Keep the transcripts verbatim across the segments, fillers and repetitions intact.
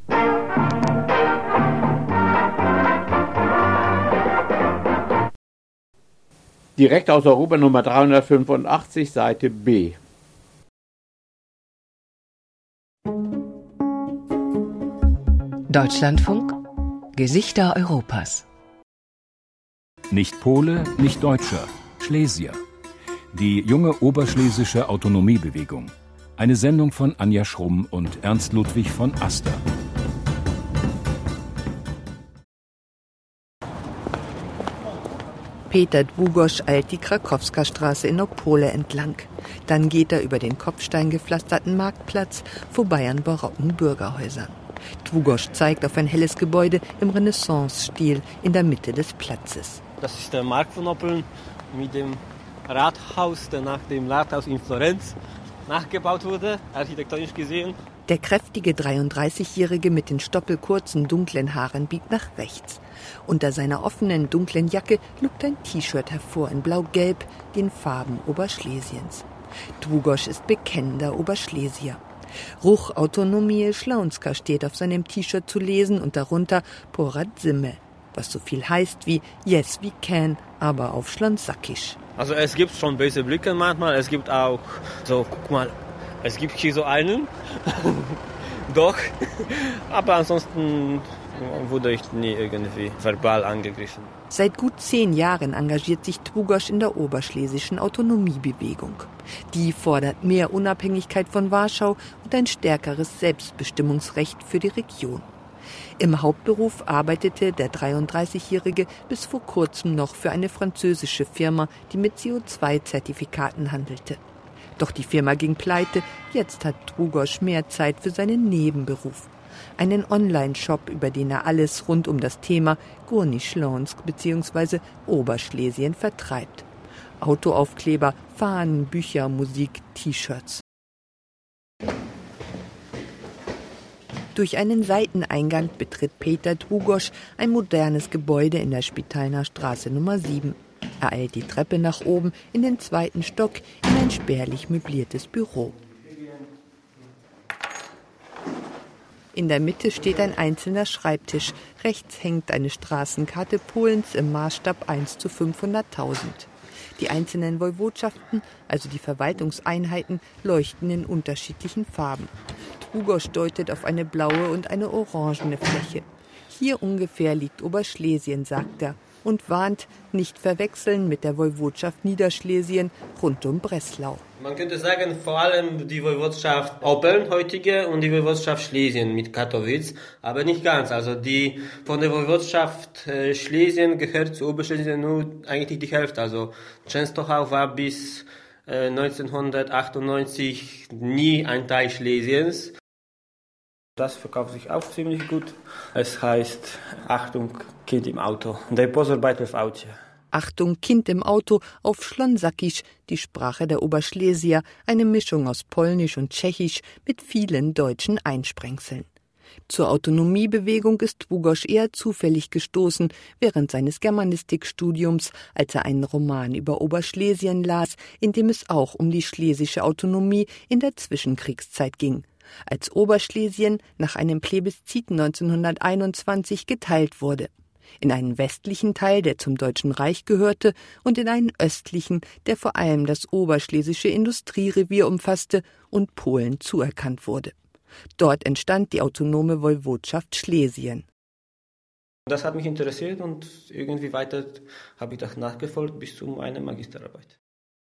Direkt aus Europa Nummer dreihundertfünfundachtzig, Seite B. Deutschlandfunk Gesichter Europas. Nicht Pole, nicht Deutscher, Schlesier. Die junge oberschlesische Autonomiebewegung. Eine Sendung von Anja Schrumm und Ernst Ludwig von Aster. Peter Długosz eilt die Krakowska-Straße in Opole entlang. Dann geht er über den kopfsteingepflasterten Marktplatz vorbei an barocken Bürgerhäusern. Długosz zeigt auf ein helles Gebäude im Renaissance-Stil in der Mitte des Platzes. Das ist der Markt von Opel mit dem Rathaus, der nach dem Rathaus in Florenz nachgebaut wurde, architektonisch gesehen. Der kräftige dreiunddreißigjährige mit den stoppelkurzen, dunklen Haaren biegt nach rechts. Unter seiner offenen, dunklen Jacke lugt ein T-Shirt hervor in blau-gelb, den Farben Oberschlesiens. Długosz ist bekennender Oberschlesier. Ruch Autonomie Śląska steht auf seinem T-Shirt zu lesen und darunter Poradzimy, was so viel heißt wie Yes, we can, aber auf Ślązakisch. Also es gibt schon böse Blicke manchmal, es gibt auch so, guck mal, es gibt hier so einen, doch, aber ansonsten wurde ich nie irgendwie verbal angegriffen. Seit gut zehn Jahren engagiert sich Długosz in der oberschlesischen Autonomiebewegung. Die fordert mehr Unabhängigkeit von Warschau und ein stärkeres Selbstbestimmungsrecht für die Region. Im Hauptberuf arbeitete der dreiunddreißigjährige bis vor kurzem noch für eine französische Firma, die mit C O zwei Zertifikaten handelte. Doch die Firma ging pleite, jetzt hat Długosz mehr Zeit für seinen Nebenberuf. Einen Online-Shop, über den er alles rund um das Thema Górny Śląsk bzw. Oberschlesien vertreibt. Autoaufkleber, Fahnen, Bücher, Musik, T-Shirts. Durch einen Seiteneingang betritt Peter Długosz ein modernes Gebäude in der Spitalner Straße Nummer sieben. Er eilt die Treppe nach oben in den zweiten Stock in ein spärlich möbliertes Büro. In der Mitte steht ein einzelner Schreibtisch. Rechts hängt eine Straßenkarte Polens im Maßstab eins zu fünfhunderttausend. Die einzelnen Woiwodschaften, also die Verwaltungseinheiten, leuchten in unterschiedlichen Farben. Długosz deutet auf eine blaue und eine orangene Fläche. Hier ungefähr liegt Oberschlesien, sagt er, und warnt, nicht verwechseln mit der Woiwodschaft Niederschlesien rund um Breslau. Man könnte sagen, vor allem die Woiwodschaft Opel, heutige, und die Woiwodschaft Schlesien mit Katowice, aber nicht ganz. Also die von der Woiwodschaft äh, Schlesien gehört zu Oberschlesien nur eigentlich die Hälfte. Also Częstochowa war bis äh, neunzehnhundertachtundneunzig nie ein Teil Schlesiens. Das verkauft sich auch ziemlich gut. Es heißt, Achtung, Kind im Auto. Der Postarbeit w aucie. Achtung, Kind im Auto auf Ślązakisch, die Sprache der Oberschlesier, eine Mischung aus Polnisch und Tschechisch mit vielen deutschen Einsprengseln. Zur Autonomiebewegung ist Długosz eher zufällig gestoßen während seines Germanistikstudiums, als er einen Roman über Oberschlesien las, in dem es auch um die schlesische Autonomie in der Zwischenkriegszeit ging, als Oberschlesien nach einem Plebiszit neunzehnhunderteinundzwanzig geteilt wurde. In einen westlichen Teil, der zum Deutschen Reich gehörte, und in einen östlichen, der vor allem das oberschlesische Industrierevier umfasste und Polen zuerkannt wurde. Dort entstand die autonome Woiwodschaft Schlesien. Das hat mich interessiert und irgendwie weiter habe ich das nachgefolgt bis zu meiner Magisterarbeit.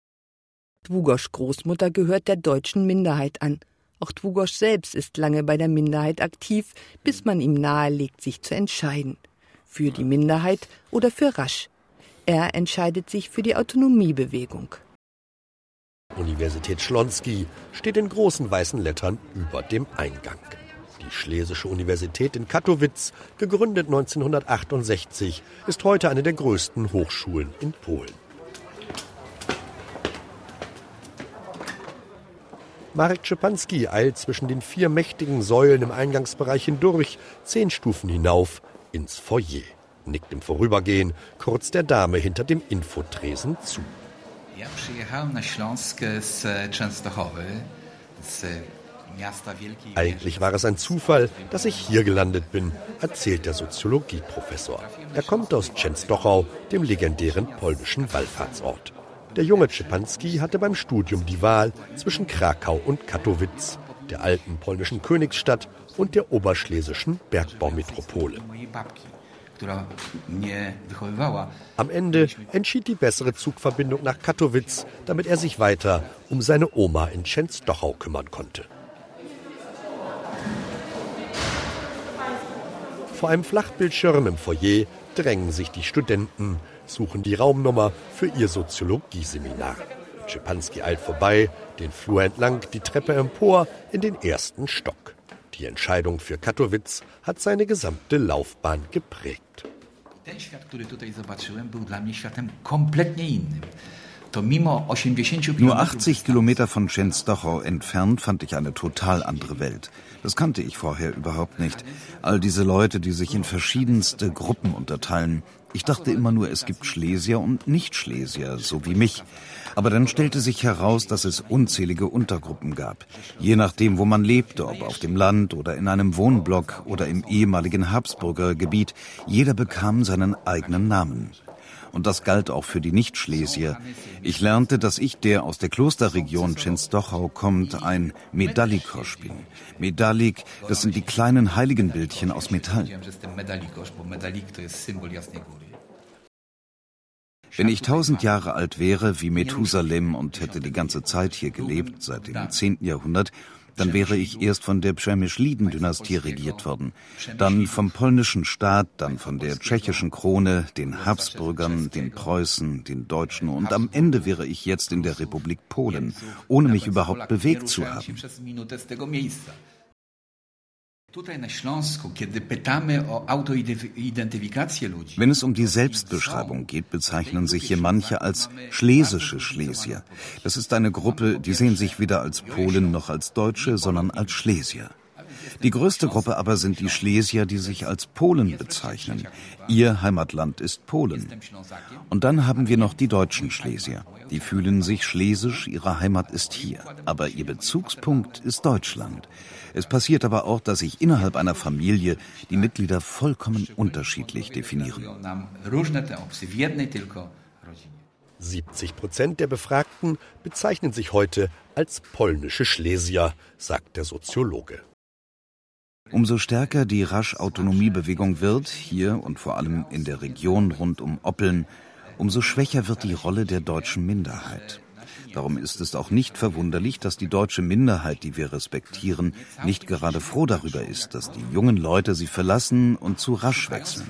Długosz' Großmutter gehört der deutschen Minderheit an. Auch Długosz selbst ist lange bei der Minderheit aktiv, bis man ihm nahelegt, sich zu entscheiden. Für die Minderheit oder für Rasch. Er entscheidet sich für die Autonomiebewegung. Universität Śląski steht in großen weißen Lettern über dem Eingang. Die Schlesische Universität in Katowice, gegründet neunzehnhundertachtundsechzig, ist heute eine der größten Hochschulen in Polen. Marek Szczepanski eilt zwischen den vier mächtigen Säulen im Eingangsbereich hindurch, zehn Stufen hinauf, ins Foyer. Nickt im Vorübergehen kurz der Dame hinter dem Infotresen zu. Ja przyjechałem na Śląsk z Częstochowy, z Eigentlich war es ein Zufall, dass ich hier gelandet bin, erzählt der Soziologieprofessor. Er kommt aus Częstochow, dem legendären polnischen Wallfahrtsort. Der junge Szczepanski hatte beim Studium die Wahl zwischen Krakau und Kattowitz, der alten polnischen Königsstadt und der oberschlesischen Bergbaumetropole. Am Ende entschied die bessere Zugverbindung nach Kattowitz, damit er sich weiter um seine Oma in Częstochow kümmern konnte. Vor einem Flachbildschirm im Foyer drängen sich die Studenten, suchen die Raumnummer für ihr Soziologieseminar. Szczepanski eilt vorbei, den Flur entlang, die Treppe empor in den ersten Stock. Die Entscheidung für Kattowitz hat seine gesamte Laufbahn geprägt. Ten świat, który tutaj zobaczyłem, był dla mnie światem kompletnie innym. Nur achtzig Kilometer von Częstochow entfernt fand ich eine total andere Welt. Das kannte ich vorher überhaupt nicht. All diese Leute, die sich in verschiedenste Gruppen unterteilen. Ich dachte immer nur, es gibt Schlesier und Nicht-Schlesier, so wie mich. Aber dann stellte sich heraus, dass es unzählige Untergruppen gab. Je nachdem, wo man lebte, ob auf dem Land oder in einem Wohnblock oder im ehemaligen Habsburger Gebiet. Jeder bekam seinen eigenen Namen. Und das galt auch für die Nicht-Schlesier. Ich lernte, dass ich, der aus der Klosterregion Częstochow kommt, ein Medalikosz bin. Medalik, das sind die kleinen Heiligenbildchen aus Metall. Wenn ich tausend Jahre alt wäre, wie Methusalem, und hätte die ganze Zeit hier gelebt, seit dem zehnten Jahrhundert, dann wäre ich erst von der Przemyśliden-Dynastie regiert worden, dann vom polnischen Staat, dann von der tschechischen Krone, den Habsburgern, den Preußen, den Deutschen, und am Ende wäre ich jetzt in der Republik Polen, ohne mich überhaupt bewegt zu haben. Wenn es um die Selbstbeschreibung geht, bezeichnen sich hier manche als schlesische Schlesier. Das ist eine Gruppe, die sehen sich weder als Polen noch als Deutsche, sondern als Schlesier. Die größte Gruppe aber sind die Schlesier, die sich als Polen bezeichnen. Ihr Heimatland ist Polen. Und dann haben wir noch die deutschen Schlesier. Die fühlen sich schlesisch, ihre Heimat ist hier. Aber ihr Bezugspunkt ist Deutschland. Es passiert aber auch, dass sich innerhalb einer Familie die Mitglieder vollkommen unterschiedlich definieren. siebzig Prozent der Befragten bezeichnen sich heute als polnische Schlesier, sagt der Soziologe. Umso stärker die Rasch-Autonomiebewegung wird, hier und vor allem in der Region rund um Oppeln, umso schwächer wird die Rolle der deutschen Minderheit. Darum ist es auch nicht verwunderlich, dass die deutsche Minderheit, die wir respektieren, nicht gerade froh darüber ist, dass die jungen Leute sie verlassen und zu Rasch wechseln.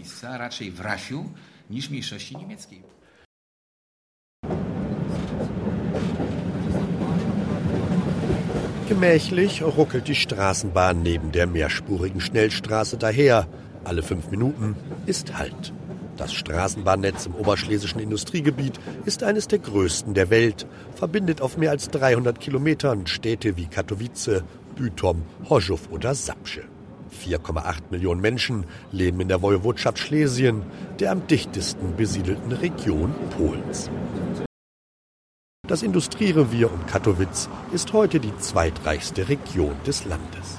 Gemächlich ruckelt die Straßenbahn neben der mehrspurigen Schnellstraße daher. Alle fünf Minuten ist Halt. Das Straßenbahnnetz im oberschlesischen Industriegebiet ist eines der größten der Welt, verbindet auf mehr als dreihundert Kilometern Städte wie Katowice, Bytom, Chorzów oder Zabrze. vier Komma acht Millionen Menschen leben in der Woiwodschaft Schlesien, der am dichtesten besiedelten Region Polens. Das Industrierevier um Kattowitz ist heute die zweitreichste Region des Landes.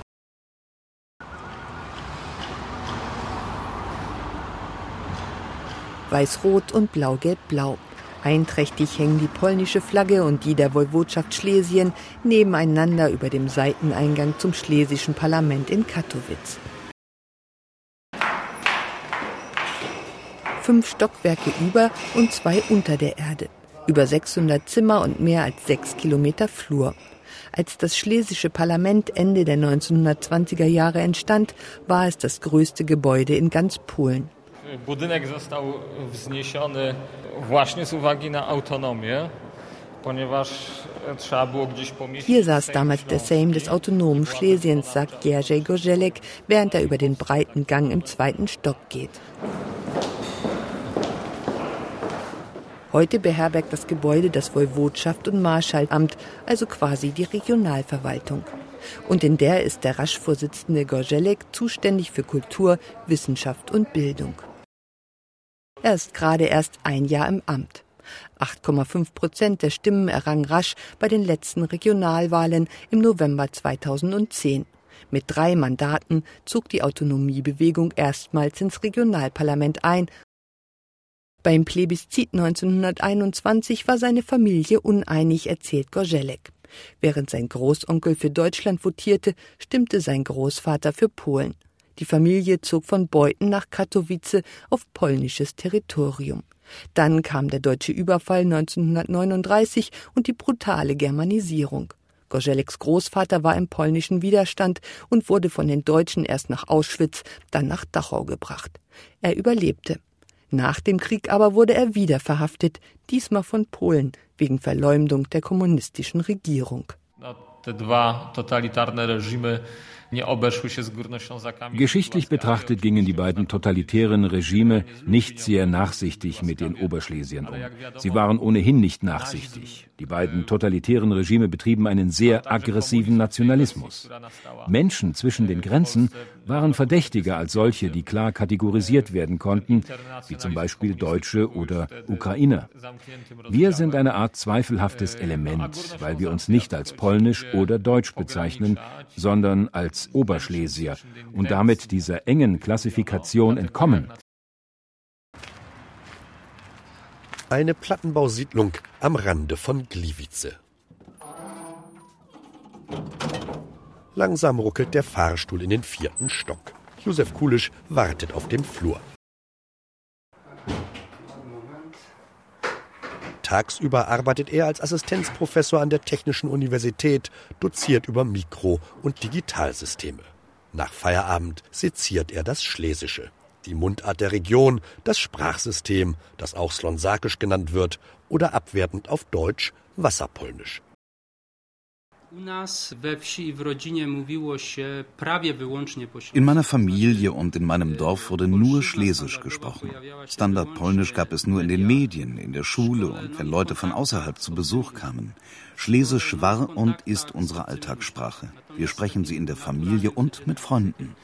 Weiß-Rot und Blau-Gelb-Blau. Einträchtig hängen die polnische Flagge und die der Woiwodschaft Schlesien nebeneinander über dem Seiteneingang zum schlesischen Parlament in Kattowitz. Fünf Stockwerke über und zwei unter der Erde. Über sechshundert Zimmer und mehr als sechs Kilometer Flur. Als das schlesische Parlament Ende der neunzehnhundertzwanziger Jahre entstand, war es das größte Gebäude in ganz Polen. Budynek został wzniesiony właśnie z uwagi na autonomię, ponieważ trzeba było gdzieś pomieścić. Hier saß damals der Sejm des autonomen Schlesiens, sagt Jerzy Gorzelek, während er über den breiten Gang im zweiten Stock geht. Heute beherbergt das Gebäude das Woiwodschaft- und Marschallamt, also quasi die Regionalverwaltung. Und in der ist der Rasch-Vorsitzende Gorzelek zuständig für Kultur, Wissenschaft und Bildung. Er ist gerade erst ein Jahr im Amt. acht Komma fünf Prozent der Stimmen errang Rasch bei den letzten Regionalwahlen im November zweitausendzehn. Mit drei Mandaten zog die Autonomiebewegung erstmals ins Regionalparlament ein. Beim Plebiszit neunzehnhunderteinundzwanzig war seine Familie uneinig, erzählt Gorzelek. Während sein Großonkel für Deutschland votierte, stimmte sein Großvater für Polen. Die Familie zog von Beuthen nach Katowice auf polnisches Territorium. Dann kam der deutsche Überfall neunzehnhundertneununddreißig und die brutale Germanisierung. Gorzeleks Großvater war im polnischen Widerstand und wurde von den Deutschen erst nach Auschwitz, dann nach Dachau gebracht. Er überlebte. Nach dem Krieg aber wurde er wieder verhaftet, diesmal von Polen, wegen Verleumdung der kommunistischen Regierung. Geschichtlich betrachtet gingen die beiden totalitären Regime nicht sehr nachsichtig mit den Oberschlesiern um. Sie waren ohnehin nicht nachsichtig. Die beiden totalitären Regime betrieben einen sehr aggressiven Nationalismus. Menschen zwischen den Grenzen waren verdächtiger als solche, die klar kategorisiert werden konnten, wie zum Beispiel Deutsche oder Ukrainer. Wir sind eine Art zweifelhaftes Element, weil wir uns nicht als polnisch oder deutsch bezeichnen, sondern als Oberschlesier und damit dieser engen Klassifikation entkommen. Eine Plattenbausiedlung am Rande von Gliwice. Langsam ruckelt der Fahrstuhl in den vierten Stock. Josef Kulisch wartet auf dem Flur. Tagsüber arbeitet er als Assistenzprofessor an der Technischen Universität, doziert über Mikro- und Digitalsysteme. Nach Feierabend seziert er das Schlesische, die Mundart der Region, das Sprachsystem, das auch Slonsakisch genannt wird, oder abwertend auf Deutsch Wasserpolnisch. In meiner Familie und in meinem Dorf wurde nur Schlesisch gesprochen. Standardpolnisch gab es nur in den Medien, in der Schule und wenn Leute von außerhalb zu Besuch kamen. Schlesisch war und ist unsere Alltagssprache. Wir sprechen sie in der Familie und mit Freunden.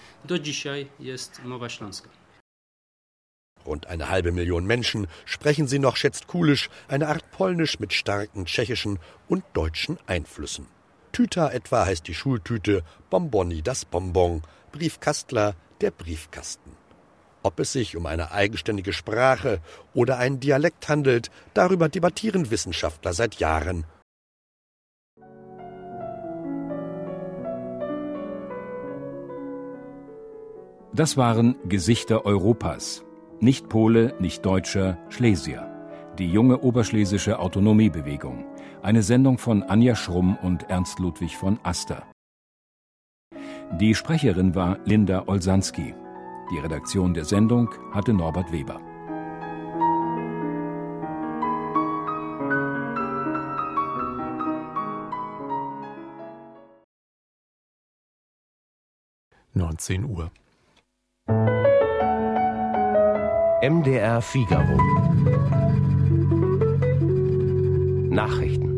Rund eine halbe Million Menschen sprechen sie noch, schätzt Kulisch, eine Art Polnisch mit starken tschechischen und deutschen Einflüssen. Tüta etwa heißt die Schultüte, Bonboni das Bonbon, Briefkastler der Briefkasten. Ob es sich um eine eigenständige Sprache oder einen Dialekt handelt, darüber debattieren Wissenschaftler seit Jahren. Das waren Gesichter Europas. Nicht Pole, nicht Deutscher, Schlesier. Die junge oberschlesische Autonomiebewegung. Eine Sendung von Anja Schrumm und Ernst Ludwig von Aster. Die Sprecherin war Linda Olsanski. Die Redaktion der Sendung hatte Norbert Weber. neunzehn Uhr. M D R Figaro. Nachrichten.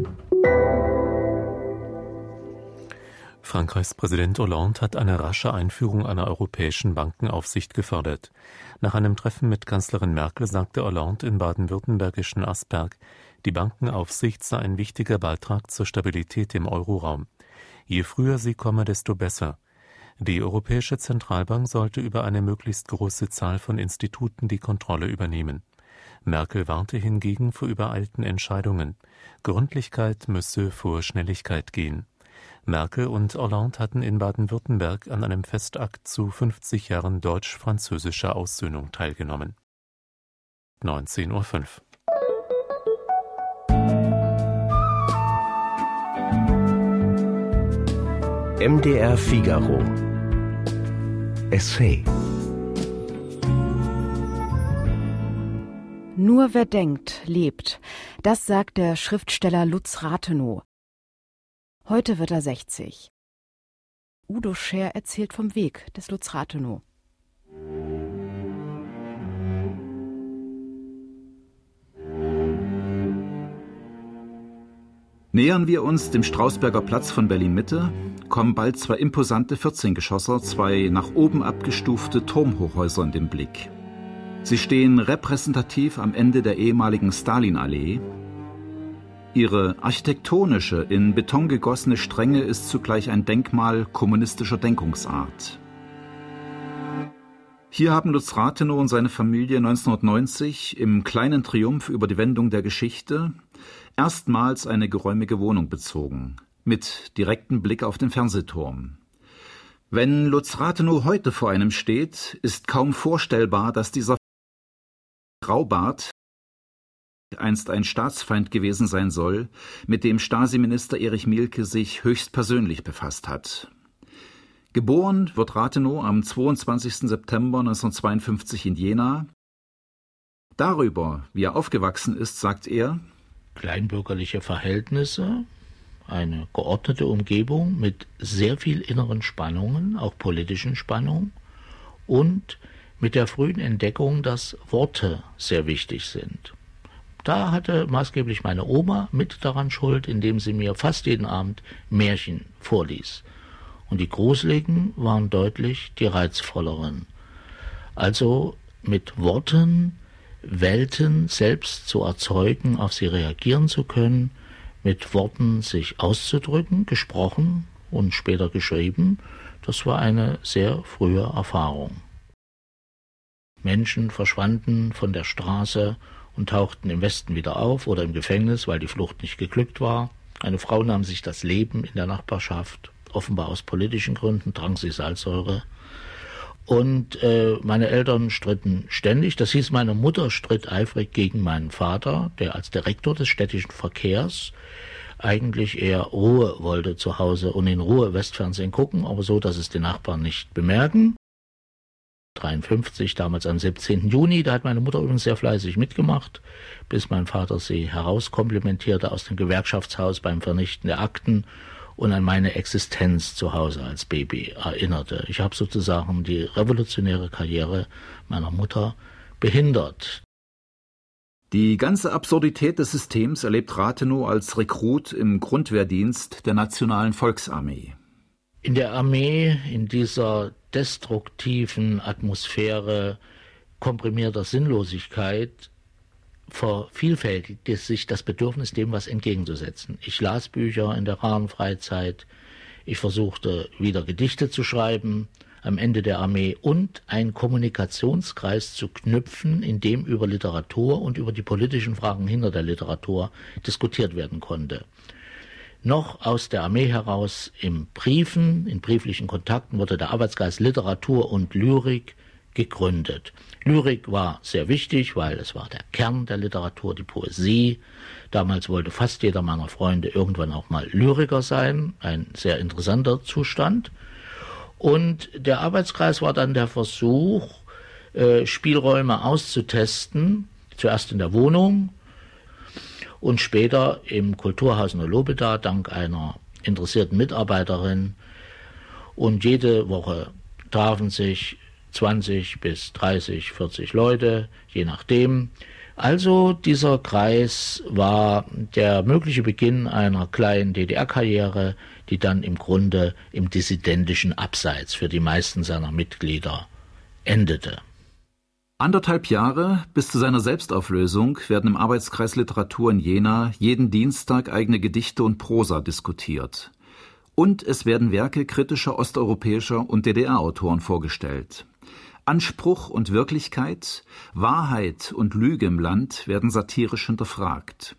Frankreichs Präsident Hollande hat eine rasche Einführung einer europäischen Bankenaufsicht gefordert. Nach einem Treffen mit Kanzlerin Merkel sagte Hollande im baden-württembergischen Asperg, die Bankenaufsicht sei ein wichtiger Beitrag zur Stabilität im Euroraum. Je früher sie komme, desto besser. Die Europäische Zentralbank sollte über eine möglichst große Zahl von Instituten die Kontrolle übernehmen. Merkel warnte hingegen vor übereilten Entscheidungen. Gründlichkeit müsse vor Schnelligkeit gehen. Merkel und Hollande hatten in Baden-Württemberg an einem Festakt zu fünfzig Jahren deutsch-französischer Aussöhnung teilgenommen. neunzehn Uhr fünf. M D R Figaro. Essay. Nur wer denkt, lebt. Das sagt der Schriftsteller Lutz Rathenow. Heute wird er sechzig. Udo Scher erzählt vom Weg des Lutz Rathenow. Nähern wir uns dem Strausberger Platz von Berlin-Mitte, kommen bald zwei imposante vierzehngeschosser, zwei nach oben abgestufte Turmhochhäuser in den Blick. Sie stehen repräsentativ am Ende der ehemaligen Stalinallee. Ihre architektonische, in Beton gegossene Strenge ist zugleich ein Denkmal kommunistischer Denkungsart. Hier haben Lutz Rathenow und seine Familie neunzehnhundertneunzig im kleinen Triumph über die Wendung der Geschichte erstmals eine geräumige Wohnung bezogen, mit direktem Blick auf den Fernsehturm. Wenn Lutz Rathenow heute vor einem steht, ist kaum vorstellbar, dass dieser Graubart einst ein Staatsfeind gewesen sein soll, mit dem Stasi-Minister Erich Mielke sich höchstpersönlich befasst hat. Geboren wird Rathenow am zweiundzwanzigsten September neunzehnhundertzweiundfünfzig in Jena. Darüber, wie er aufgewachsen ist, sagt er: Kleinbürgerliche Verhältnisse, eine geordnete Umgebung mit sehr viel inneren Spannungen, auch politischen Spannungen, und mit der frühen Entdeckung, dass Worte sehr wichtig sind. Da hatte maßgeblich meine Oma mit daran Schuld, indem sie mir fast jeden Abend Märchen vorlies. Und die gruseligen waren deutlich die reizvolleren. Also mit Worten Welten selbst zu erzeugen, auf sie reagieren zu können, mit Worten sich auszudrücken, gesprochen und später geschrieben, das war eine sehr frühe Erfahrung. Menschen verschwanden von der Straße und tauchten im Westen wieder auf oder im Gefängnis, weil die Flucht nicht geglückt war. Eine Frau nahm sich das Leben in der Nachbarschaft, offenbar aus politischen Gründen, trank sie Salzsäure. Und äh, meine Eltern stritten ständig. Das hieß, meine Mutter stritt eifrig gegen meinen Vater, der als Direktor des städtischen Verkehrs eigentlich eher Ruhe wollte zu Hause und in Ruhe Westfernsehen gucken, aber so, dass es die Nachbarn nicht bemerken. dreiundfünfzig, damals am siebzehnten Juni, da hat meine Mutter übrigens sehr fleißig mitgemacht, bis mein Vater sie herauskomplimentierte aus dem Gewerkschaftshaus beim Vernichten der Akten und an meine Existenz zu Hause als Baby erinnerte. Ich habe sozusagen die revolutionäre Karriere meiner Mutter behindert. Die ganze Absurdität des Systems erlebt Rathenow als Rekrut im Grundwehrdienst der Nationalen Volksarmee. In der Armee, in dieser destruktiven Atmosphäre komprimierter Sinnlosigkeit, vervielfältigte sich das Bedürfnis, dem was entgegenzusetzen. Ich las Bücher in der raren Freizeit, ich versuchte wieder Gedichte zu schreiben am Ende der Armee und einen Kommunikationskreis zu knüpfen, in dem über Literatur und über die politischen Fragen hinter der Literatur diskutiert werden konnte. Noch aus der Armee heraus im Briefen, in brieflichen Kontakten wurde der Arbeitskreis Literatur und Lyrik gegründet. Lyrik war sehr wichtig, weil es war der Kern der Literatur, die Poesie. Damals wollte fast jeder meiner Freunde irgendwann auch mal Lyriker sein, ein sehr interessanter Zustand. Und der Arbeitskreis war dann der Versuch, äh, Spielräume auszutesten, zuerst in der Wohnung und später im Kulturhaus Lobeda dank einer interessierten Mitarbeiterin. Und jede Woche trafen sich zwanzig bis dreißig, vierzig Leute, je nachdem. Also dieser Kreis war der mögliche Beginn einer kleinen D D R-Karriere, die dann im Grunde im dissidentischen Abseits für die meisten seiner Mitglieder endete. Anderthalb Jahre bis zu seiner Selbstauflösung werden im Arbeitskreis Literatur in Jena jeden Dienstag eigene Gedichte und Prosa diskutiert. Und es werden Werke kritischer osteuropäischer und D D R-Autoren vorgestellt. Anspruch und Wirklichkeit, Wahrheit und Lüge im Land werden satirisch hinterfragt.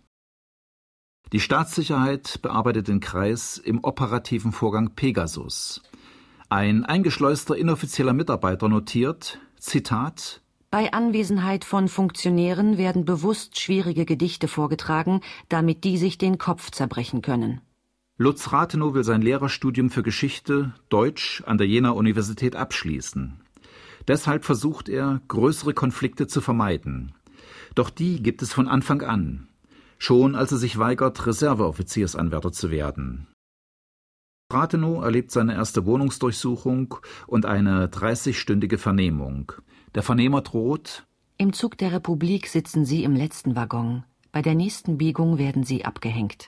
Die Staatssicherheit bearbeitet den Kreis im operativen Vorgang Pegasus. Ein eingeschleuster inoffizieller Mitarbeiter notiert, Zitat: Bei Anwesenheit von Funktionären werden bewusst schwierige Gedichte vorgetragen, damit die sich den Kopf zerbrechen können. Lutz Rathenow will sein Lehrerstudium für Geschichte, Deutsch an der Jenaer Universität abschließen. Deshalb versucht er, größere Konflikte zu vermeiden. Doch die gibt es von Anfang an, schon als er sich weigert, Reserveoffiziersanwärter zu werden. Rathenow erlebt seine erste Wohnungsdurchsuchung und eine dreißigstündige Vernehmung. Der Vernehmer droht: Im Zug der Republik sitzen Sie im letzten Waggon. Bei der nächsten Biegung werden Sie abgehängt.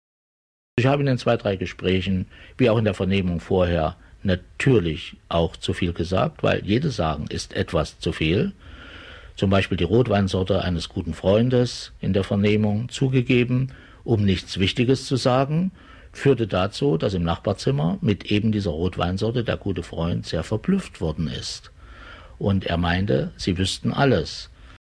Ich habe in den zwei, drei Gesprächen, wie auch in der Vernehmung vorher, natürlich auch zu viel gesagt, weil jedes Sagen ist etwas zu viel. zum Beispiel die Rotweinsorte eines guten Freundes in der Vernehmung zugegeben, um nichts Wichtiges zu sagen, führte dazu, dass im Nachbarzimmer mit eben dieser Rotweinsorte der gute Freund sehr verblüfft worden ist. Und er meinte, sie wüssten alles.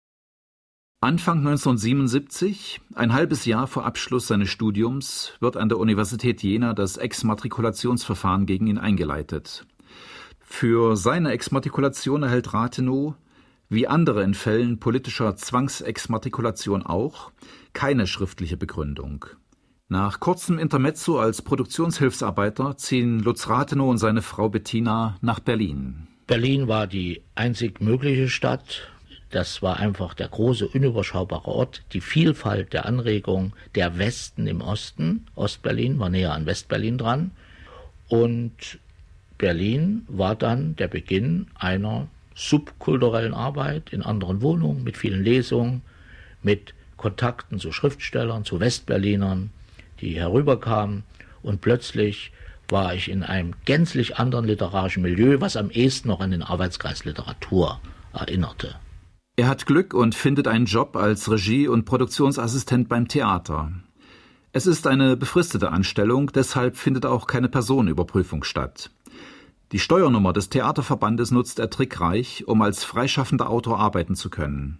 Anfang neunzehnhundertsiebenundsiebzig, ein halbes Jahr vor Abschluss seines Studiums, wird an der Universität Jena das Exmatrikulationsverfahren gegen ihn eingeleitet. Für seine Exmatrikulation erhält Rathenow, wie andere in Fällen politischer Zwangsexmatrikulation auch, keine schriftliche Begründung. Nach kurzem Intermezzo als Produktionshilfsarbeiter ziehen Lutz Rathenow und seine Frau Bettina nach Berlin. Berlin war die einzig mögliche Stadt. Das war einfach der große, unüberschaubare Ort, die Vielfalt der Anregung, der Westen im Osten. Ostberlin war näher an Westberlin dran. Und Berlin war dann der Beginn einer subkulturellen Arbeit in anderen Wohnungen, mit vielen Lesungen, mit Kontakten zu Schriftstellern, zu Westberlinern, die herüberkamen. Und plötzlich war ich in einem gänzlich anderen literarischen Milieu, was am ehesten noch an den Arbeitskreis Literatur erinnerte. Er hat Glück und findet einen Job als Regie- und Produktionsassistent beim Theater. Es ist eine befristete Anstellung, deshalb findet auch keine Personenüberprüfung statt. Die Steuernummer des Theaterverbandes nutzt er trickreich, um als freischaffender Autor arbeiten zu können.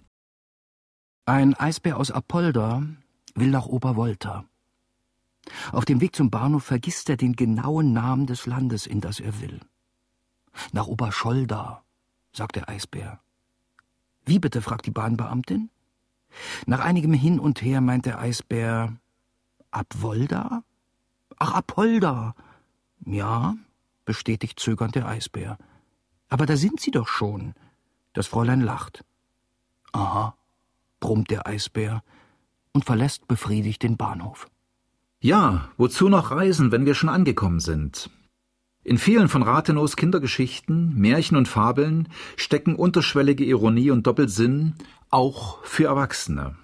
Ein Eisbär aus Apolda will nach Obervolta. Auf dem Weg zum Bahnhof vergisst er den genauen Namen des Landes, in das er will. Nach Oberscholda, sagt der Eisbär. Wie bitte, fragt die Bahnbeamtin. Nach einigem Hin und Her meint der Eisbär, Apolda? Ach, Apolda. Ja, bestätigt zögernd der Eisbär. Aber da sind Sie doch schon. Das Fräulein lacht. Aha, brummt der Eisbär und verlässt befriedigt den Bahnhof. Ja, wozu noch reisen, wenn wir schon angekommen sind? In vielen von Rathenows Kindergeschichten, Märchen und Fabeln stecken unterschwellige Ironie und Doppelsinn, auch für Erwachsene.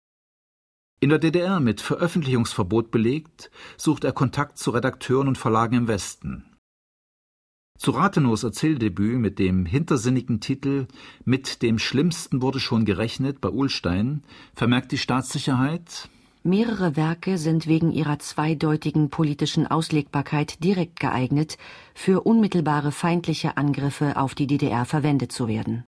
In der D D R mit Veröffentlichungsverbot belegt, sucht er Kontakt zu Redakteuren und Verlagen im Westen. Zu Rathenows Erzähldebüt mit dem hintersinnigen Titel »Mit dem Schlimmsten wurde schon gerechnet« bei Ullstein vermerkt die Staatssicherheit: Mehrere Werke sind wegen ihrer zweideutigen politischen Auslegbarkeit direkt geeignet, für unmittelbare feindliche Angriffe auf die D D R verwendet zu werden.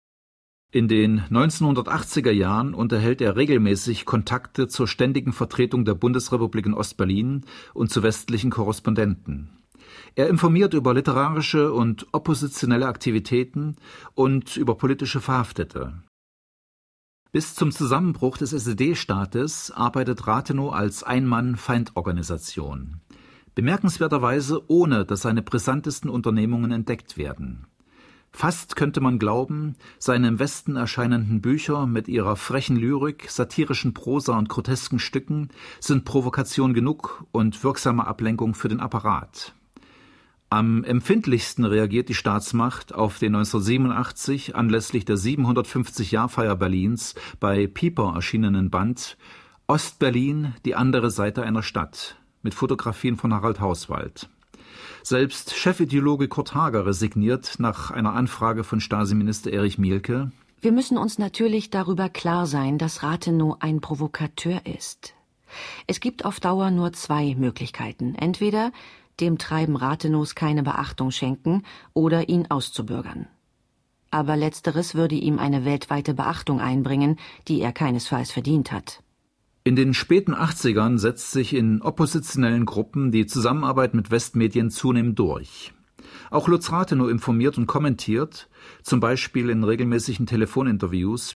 In den neunzehnhundertachtziger Jahren unterhält er regelmäßig Kontakte zur ständigen Vertretung der Bundesrepublik in Ostberlin und zu westlichen Korrespondenten. Er informiert über literarische und oppositionelle Aktivitäten und über politische Verhaftete. Bis zum Zusammenbruch des S E D-Staates arbeitet Rathenow als Ein-Mann-Feindorganisation. Bemerkenswerterweise ohne, dass seine brisantesten Unternehmungen entdeckt werden. Fast könnte man glauben, seine im Westen erscheinenden Bücher mit ihrer frechen Lyrik, satirischen Prosa und grotesken Stücken sind Provokation genug und wirksame Ablenkung für den Apparat. Am empfindlichsten reagiert die Staatsmacht auf den neunzehnhundertsiebenundachtzig anlässlich der siebenhundertfünfzig-Jahr-Feier Berlins bei Piper erschienenen Band »Ostberlin, die andere Seite einer Stadt« mit Fotografien von Harald Hauswald. Selbst Chefideologe Kurt Hager resigniert nach einer Anfrage von Stasi-Minister Erich Mielke: Wir müssen uns natürlich darüber klar sein, dass Rathenow ein Provokateur ist. Es gibt auf Dauer nur zwei Möglichkeiten. Entweder dem Treiben Rathenows keine Beachtung schenken oder ihn auszubürgern. Aber letzteres würde ihm eine weltweite Beachtung einbringen, die er keinesfalls verdient hat. In den späten achtzigern setzt sich in oppositionellen Gruppen die Zusammenarbeit mit Westmedien zunehmend durch. Auch Lutz Rathenow informiert und kommentiert, zum Beispiel in regelmäßigen Telefoninterviews.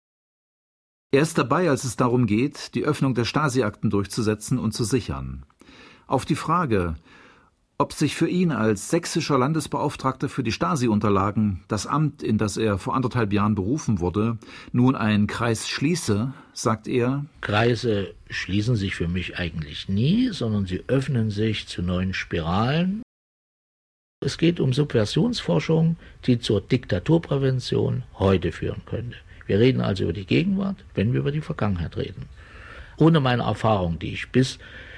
Er ist dabei, als es darum geht, die Öffnung der Stasi-Akten durchzusetzen und zu sichern. Auf die Frage, ob sich für ihn als sächsischer Landesbeauftragter für die Stasi-Unterlagen das Amt, in das er vor anderthalb Jahren berufen wurde, nun ein Kreis schließe, sagt er: Kreise schließen sich für mich eigentlich nie, sondern sie öffnen sich zu neuen Spiralen. Es geht um Subversionsforschung, die zur Diktaturprävention heute führen könnte. Wir reden also über die Gegenwart, wenn wir über die Vergangenheit reden. Ohne meine Erfahrung, die ich bis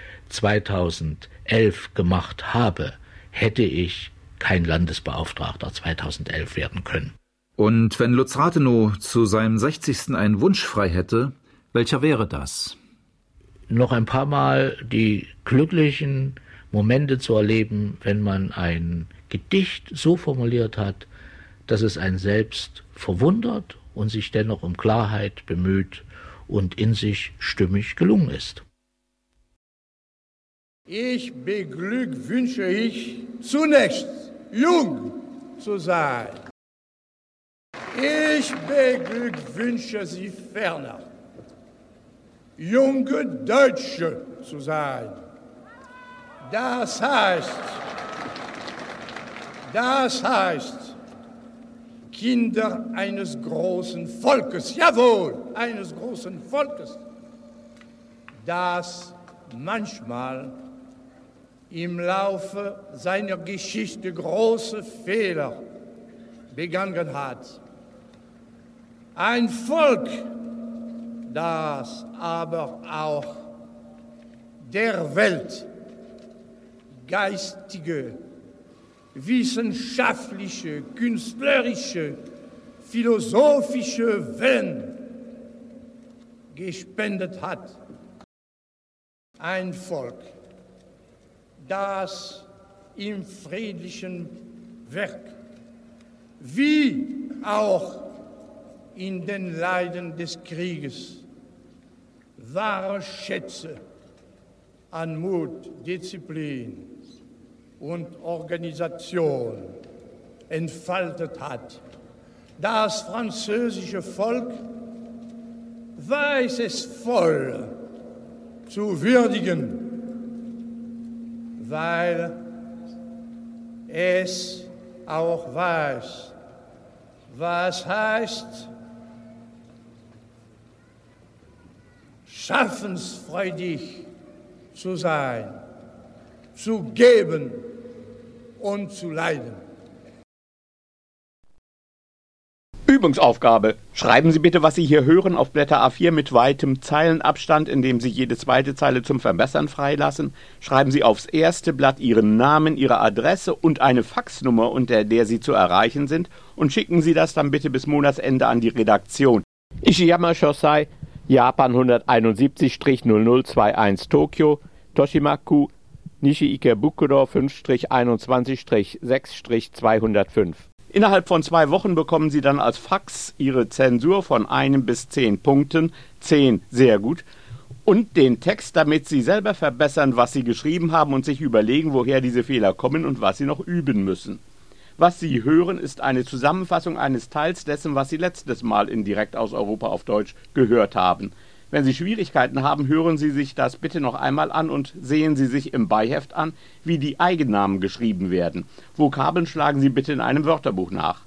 zweitausendelf gemacht habe, hätte ich kein Landesbeauftragter zweitausendelf werden können. Und wenn Lutz Rathenow zu seinem sechzigsten einen Wunsch frei hätte, welcher wäre das? Noch ein paar Mal die glücklichen Momente zu erleben, wenn man ein Gedicht so formuliert hat, dass es einen selbst verwundert und sich dennoch um Klarheit bemüht und in sich stimmig gelungen ist. Ich beglückwünsche ich zunächst, jung zu sein. Ich beglückwünsche Sie ferner, junge Deutsche zu sein. Das heißt, das heißt, Kinder eines großen Volkes, jawohl, eines großen Volkes, das manchmal im Laufe seiner Geschichte große Fehler begangen hat. Ein Volk, das aber auch der Welt geistige, wissenschaftliche, künstlerische, philosophische Wellen gespendet hat. Ein Volk, das im friedlichen Werk wie auch in den Leiden des Krieges wahre Schätze an Mut, Disziplin und Organisation entfaltet hat. Das französische Volk weiß es voll zu würdigen, weil es auch weiß, was heißt, schaffensfreudig zu sein, zu geben und zu leiden. Übungsaufgabe. Schreiben Sie bitte, was Sie hier hören, auf Blätter A vier mit weitem Zeilenabstand, indem Sie jede zweite Zeile zum Verbessern freilassen. Schreiben Sie aufs erste Blatt Ihren Namen, Ihre Adresse und eine Faxnummer, unter der Sie zu erreichen sind, und schicken Sie das dann bitte bis Monatsende an die Redaktion. Ishiyama Shosai, Japan hunderteinundsiebzig null null einundzwanzig Tokio, Toshimaku, Nishi-Ikebukuro fünf einundzwanzig sechs zweihundertfünf. Innerhalb von zwei Wochen bekommen Sie dann als Fax Ihre Zensur von einem bis zehn Punkten, zehn sehr gut, und den Text, damit Sie selber verbessern, was Sie geschrieben haben und sich überlegen, woher diese Fehler kommen und was Sie noch üben müssen. Was Sie hören, ist eine Zusammenfassung eines Teils dessen, was Sie letztes Mal in Direkt aus Europa auf Deutsch gehört haben. Wenn Sie Schwierigkeiten haben, hören Sie sich das bitte noch einmal an und sehen Sie sich im Beiheft an, wie die Eigennamen geschrieben werden. Vokabeln schlagen Sie bitte in einem Wörterbuch nach.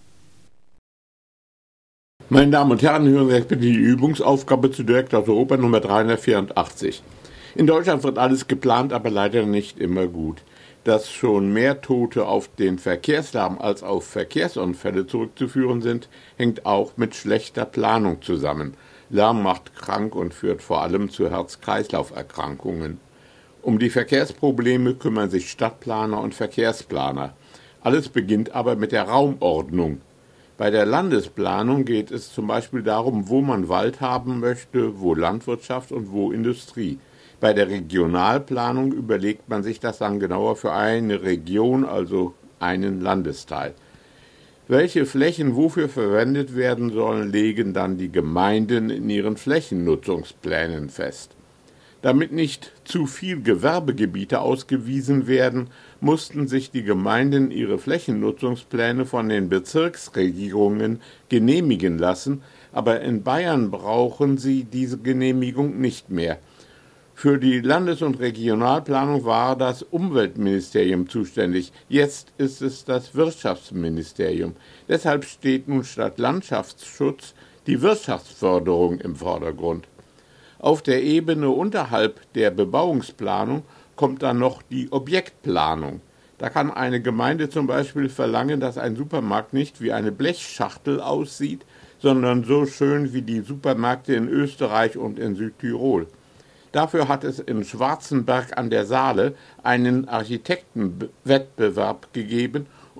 Meine Damen und Herren, hören Sie jetzt bitte die Übungsaufgabe zu Direkt aus Europa Nummer dreihundertvierundachtzig. In Deutschland wird alles geplant, aber leider nicht immer gut. Dass schon mehr Tote auf den Verkehrslärm als auf Verkehrsunfälle zurückzuführen sind, hängt auch mit schlechter Planung zusammen. Lärm macht krank und führt vor allem zu Herz-Kreislauf-Erkrankungen. Um die Verkehrsprobleme kümmern sich Stadtplaner und Verkehrsplaner. Alles beginnt aber mit der Raumordnung. Bei der Landesplanung geht es zum Beispiel darum, wo man Wald haben möchte, wo Landwirtschaft und wo Industrie. Bei der Regionalplanung überlegt man sich das dann genauer für eine Region, also einen Landesteil. Welche Flächen wofür verwendet werden sollen, legen dann die Gemeinden in ihren Flächennutzungsplänen fest. Damit nicht zu viel Gewerbegebiete ausgewiesen werden, mussten sich die Gemeinden ihre Flächennutzungspläne von den Bezirksregierungen genehmigen lassen, aber in Bayern brauchen sie diese Genehmigung nicht mehr. Für die Landes- und Regionalplanung war das Umweltministerium zuständig. Jetzt ist es das Wirtschaftsministerium. Deshalb steht nun statt Landschaftsschutz die Wirtschaftsförderung im Vordergrund. Auf der Ebene unterhalb der Bebauungsplanung kommt dann noch die Objektplanung. Da kann eine Gemeinde zum Beispiel verlangen, dass ein Supermarkt nicht wie eine Blechschachtel aussieht, sondern so schön wie die Supermärkte in Österreich und in Südtirol. Dafür hat es in Schwarzenberg an der Saale einen Architektenwettbewerb gegeben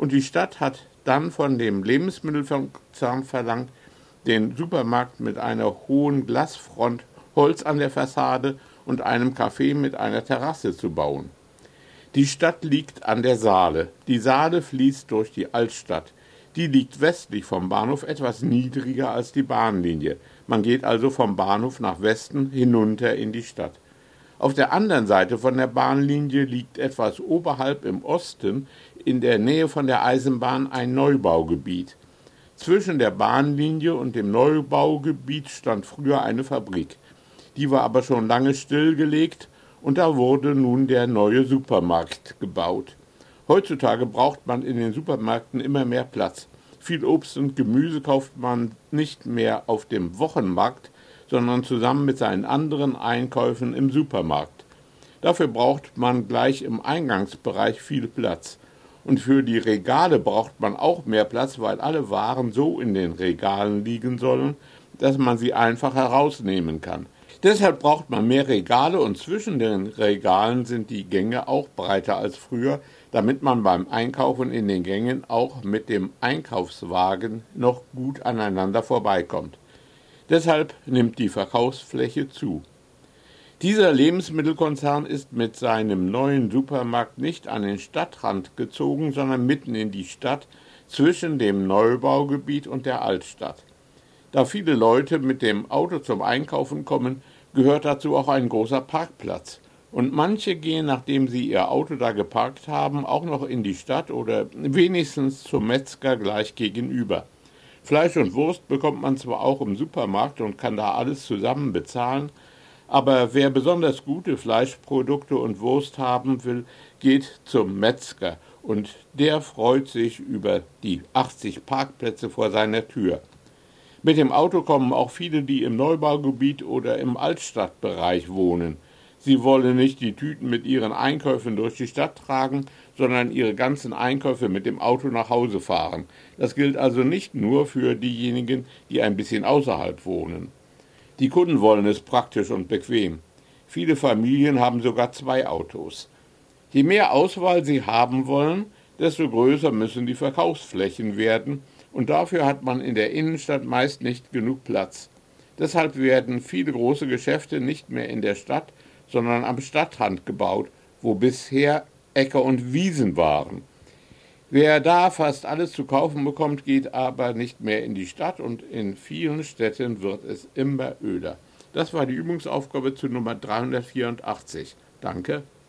Und die Stadt hat dann von dem Lebensmittelkonzern verlangt, den Supermarkt mit einer hohen Glasfront, Holz an der Fassade und einem Café mit einer Terrasse zu bauen. Die Stadt liegt an der Saale. Die Saale fließt durch die Altstadt. Die liegt westlich vom Bahnhof etwas niedriger als die Bahnlinie. Man geht also vom Bahnhof nach Westen hinunter in die Stadt. Auf der anderen Seite von der Bahnlinie liegt etwas oberhalb im Osten in der Nähe von der Eisenbahn ein Neubaugebiet. Zwischen der Bahnlinie und dem Neubaugebiet stand früher eine Fabrik. Die war aber schon lange stillgelegt und da wurde nun der neue Supermarkt gebaut. Heutzutage braucht man in den Supermärkten immer mehr Platz. Viel Obst und Gemüse kauft man nicht mehr auf dem Wochenmarkt, sondern zusammen mit seinen anderen Einkäufen im Supermarkt. Dafür braucht man gleich im Eingangsbereich viel Platz. Und für die Regale braucht man auch mehr Platz, weil alle Waren so in den Regalen liegen sollen, dass man sie einfach herausnehmen kann. Deshalb braucht man mehr Regale und zwischen den Regalen sind die Gänge auch breiter als früher, damit man beim Einkaufen in den Gängen auch mit dem Einkaufswagen noch gut aneinander vorbeikommt. Deshalb nimmt die Verkaufsfläche zu. Dieser Lebensmittelkonzern ist mit seinem neuen Supermarkt nicht an den Stadtrand gezogen, sondern mitten in die Stadt zwischen dem Neubaugebiet und der Altstadt. Da viele Leute mit dem Auto zum Einkaufen kommen, gehört dazu auch ein großer Parkplatz. Und manche gehen, nachdem sie ihr Auto da geparkt haben, auch noch in die Stadt oder wenigstens zum Metzger gleich gegenüber. Fleisch und Wurst bekommt man zwar auch im Supermarkt und kann da alles zusammen bezahlen, aber wer besonders gute Fleischprodukte und Wurst haben will, geht zum Metzger und der freut sich über die achtzig Parkplätze vor seiner Tür. Mit dem Auto kommen auch viele, die im Neubaugebiet oder im Altstadtbereich wohnen. Sie wollen nicht die Tüten mit ihren Einkäufen durch die Stadt tragen, sondern ihre ganzen Einkäufe mit dem Auto nach Hause fahren. Das gilt also nicht nur für diejenigen, die ein bisschen außerhalb wohnen. Die Kunden wollen es praktisch und bequem. Viele Familien haben sogar zwei Autos. Je mehr Auswahl sie haben wollen, desto größer müssen die Verkaufsflächen werden, und dafür hat man in der Innenstadt meist nicht genug Platz. Deshalb werden viele große Geschäfte nicht mehr in der Stadt, sondern am Stadtrand gebaut, wo bisher Äcker und Wiesen waren. Wer da fast alles zu kaufen bekommt, geht aber nicht mehr in die Stadt und in vielen Städten wird es immer öder. Das war die Übungsaufgabe zu Nummer dreihundertvierundachtzig. Danke.